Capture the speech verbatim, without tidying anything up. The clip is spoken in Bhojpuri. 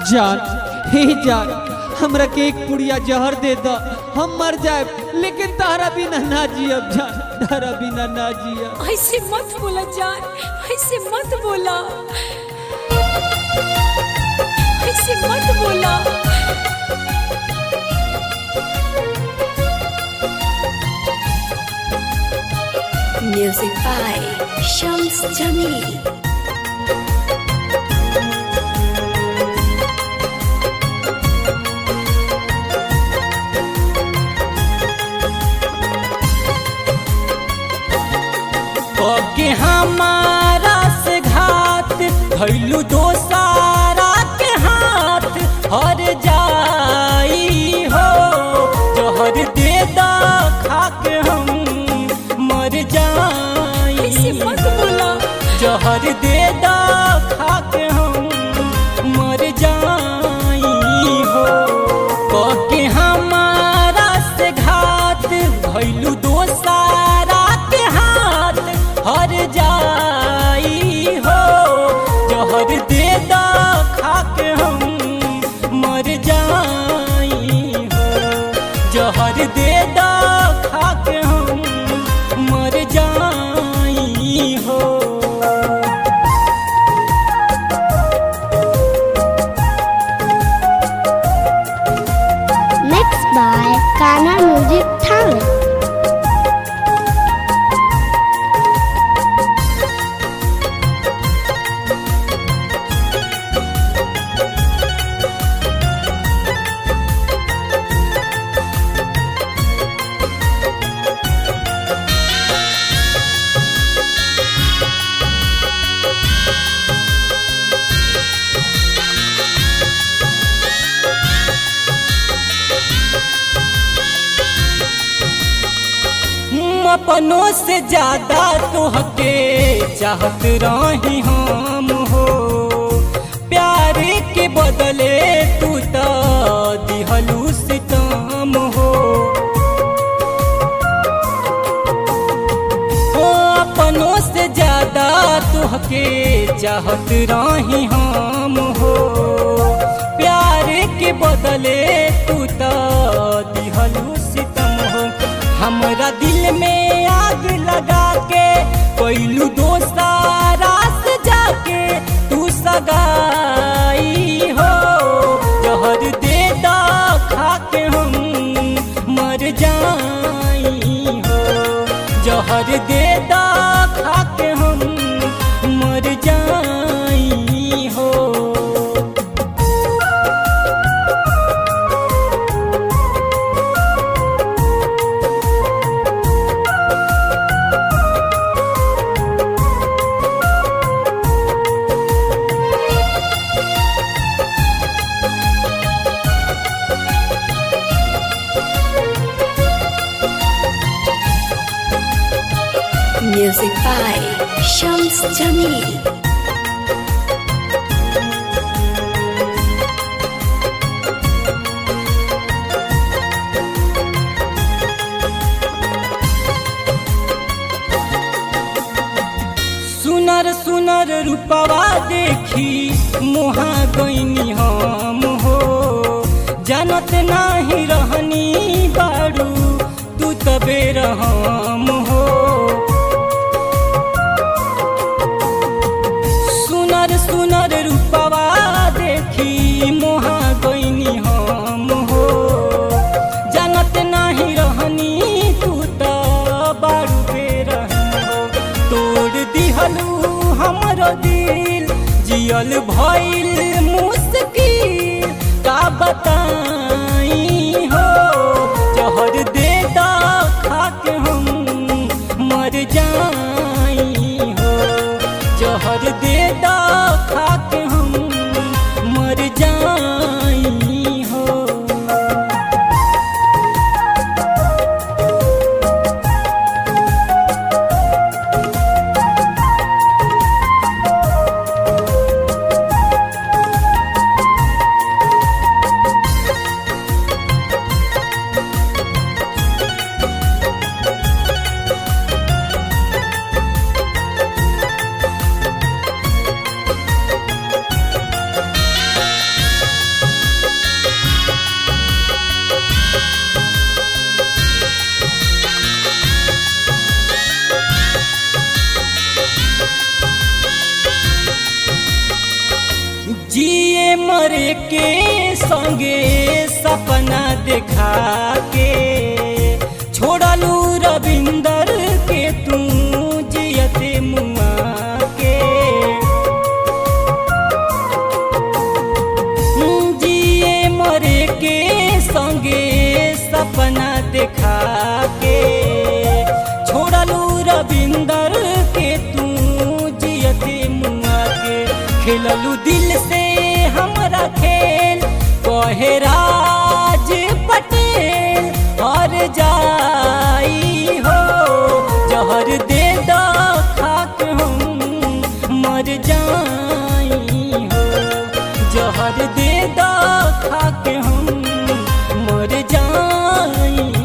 जान हे जान हमरा के एक पुड़िया जहर दे द हम मर जाए लेकिन तारा बिना ना जियब जान तारा बिना ना जियब। ऐसे मत बोला जान, ऐसे मत बोला, ऐसे मत बोला। Music by Shams Jamil। के हमारा से घात भइलू दोसारा के हाथ हर जाई हो जहर दे दा खा के हम मर जाई। ऐसे मत बोला, जहर दे दा खा के हम मर जाई हो के हमारा से घात भइलू दोसारा के हाथ हर जाई हो जहर दे दा खा के हम मर जाई हो जहर दे दा खा के हम मर जाई हो। Mixed by Kana Music Talent। अपनों से ज्यादा तोहके चाहत रही हम हो प्यार के बदले तू तो दिहलू सितम हो। ओ अपनों से ज्यादा तोहके चाहत रही हम हो प्यार के बदले तू तो दिहलू सितम हो। हमरा दिल में आग लगा के कोइलू दोसारा से जाके तू सगाई हो जहर दे दा खा के हम मर जाई हो जहर दे दा खा के हम मर जाई हो। Music by Shams Jamil। सुनर सुनर रूपवा देखी मोहा गईनी हम हो जानत नाही रहनी बारू तू तबे रहम हो। सुनर सुनर रूपवा देखी मोहा गईनी हम हो जानत नाही रहनी तू तो बारू बे रहम हो। तोड़ दिहलू हमरो दिल जियल भइल मुश्किल का बताई हो जहर दे दा खा के हम मर जाई हो जहर दे दा खा के हम मर जाई हो। जिए मरे के संगे सपना देखा के छोड़लू रविंदर के तू जियते मुआ के जिए मरे के संगे सपना देखा के छोड़लू रविंदर के तू जियते मुआ के खेललू दिल से हमरा खेल कहे राज पटेल हर जाई हो जहर दे दो खाक हम मर जाई हो जहर दे दो खाक हम मर जाई